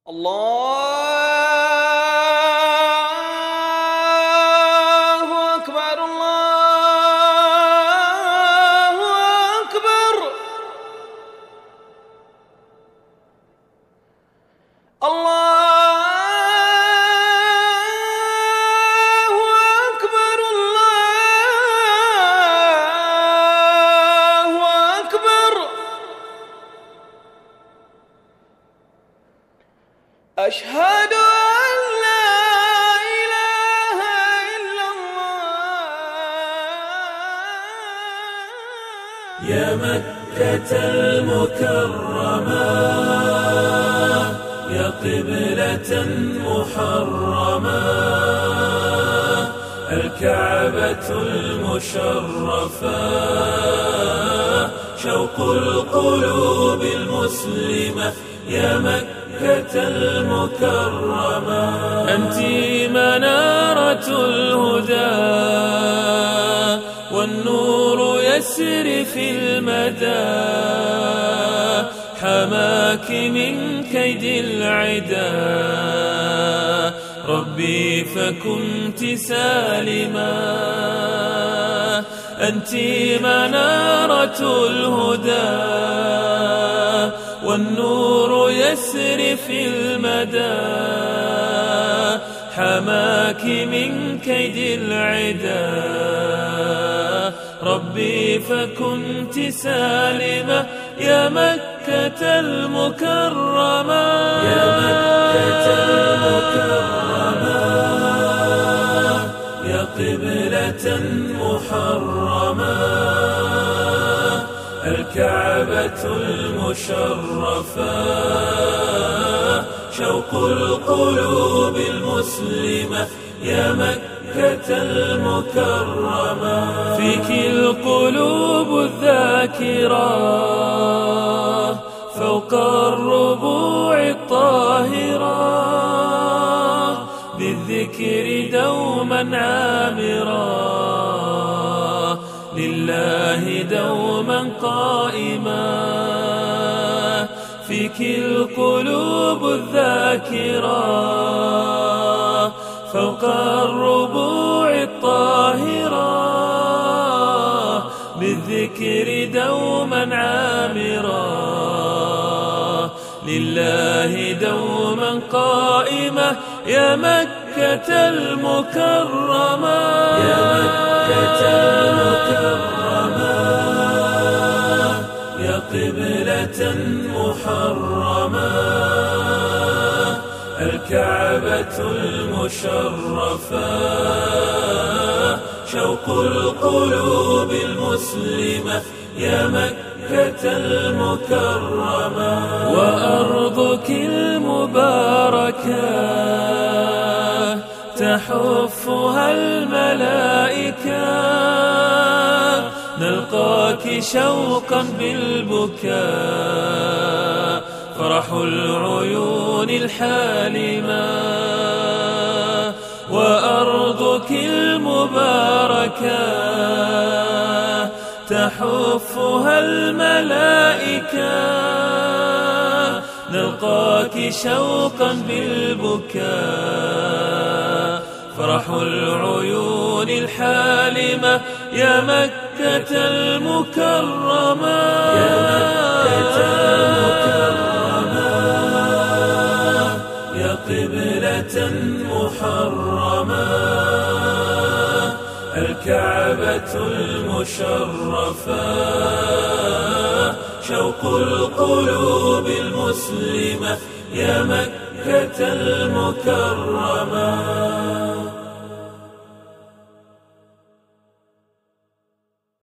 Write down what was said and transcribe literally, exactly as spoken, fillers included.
الله أكبر الله أكبر الله أكبر الله أكبر أشهد أن لا إله إلا الله. يا مكة المكرمة يا قبلة محرمة، الكعبة المشرفة شوق القلوب المسلمة. يا مكة المكرمة أنت منارة الهدى والنور يسري في المدى، حماك من كيد العدا ربي فكنت سالما. أنت منارة الهدى والنور يسري في المدى، حماك من كيد العدا ربي فكنت سالمة. يا مكة المكرمة يا مكة المكرمة يا قبلة محرمة، الكعبة المشرفة شوق القلوب المسلمة. يا مكة المكرمة فيك القلوب الذاكرة فوق الربوع الطاهرة، بالذكر دوما عامرة لله دوما قائما. فيك القلوب الذاكرة فوق الربوع الطاهرة، بالذكر دوما عامرة لله دوما قائمة. يا مكة المكرمة يا مكة المكرمة يا قبلة محرمة، الكعبة المشرفة شوق القلوب المسلمة. يا مكة المكرمة وأرضك المباركة تحفها الملائكة، نلقاك شوقا بالبكاء فرح العيون الحالمة. وأرضك المباركة تحفها الملائكة، نلقاك شوقا بالبكاء فرح العيون الحالمة. يا مكة المكرمة يا مكة المكرمة يا قبلة محرمة، الكعبة المشرفة شوق القلوب المسلمة. يا مكة المكرمة